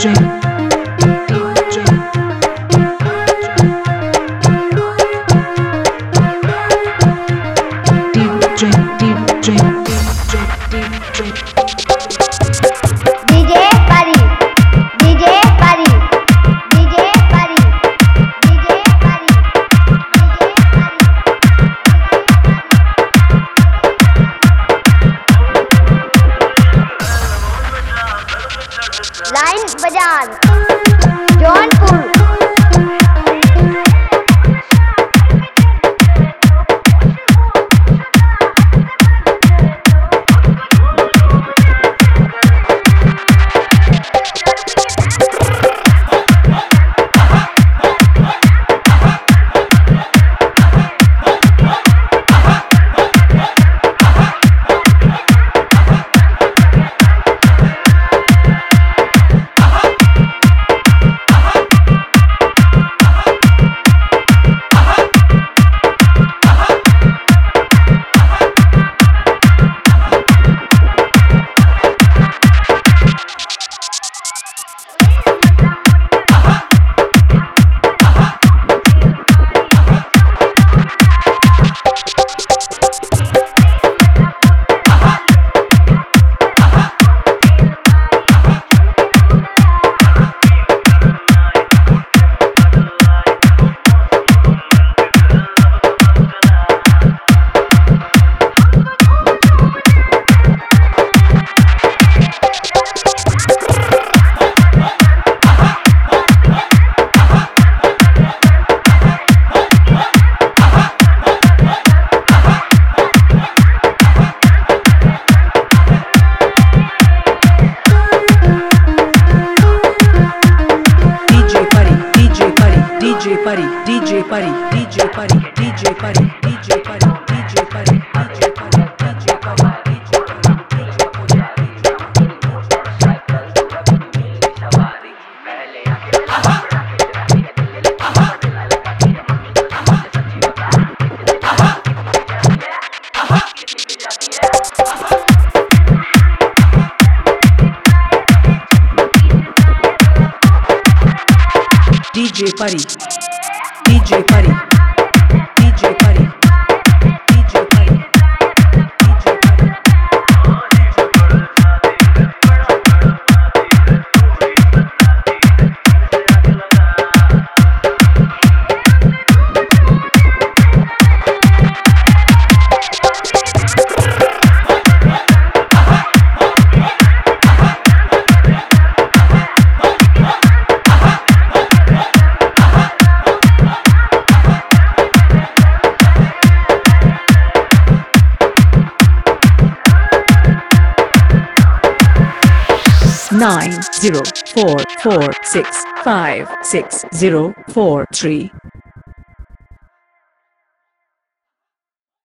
Line बाजार Jaunpur. DJ Pari, DJ Pari, DJ Pari, DJ Pari, DJ Pari, DJ Pari, DJ Pari, DJ Pari, DJ Pari, DJ Pari, DJ Pari, DJ Pari. Nine 0 4 4 6 5 6 0 4 3